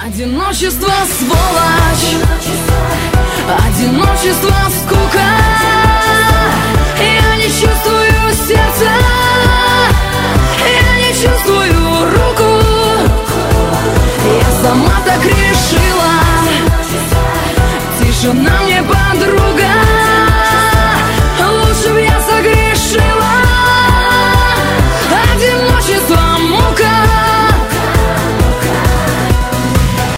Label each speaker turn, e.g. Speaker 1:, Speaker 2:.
Speaker 1: Одиночество, сволочь, одиночество, скука. Я не чувствую сердца, я не чувствую руку. Я сама так решила, тишина мне подруга.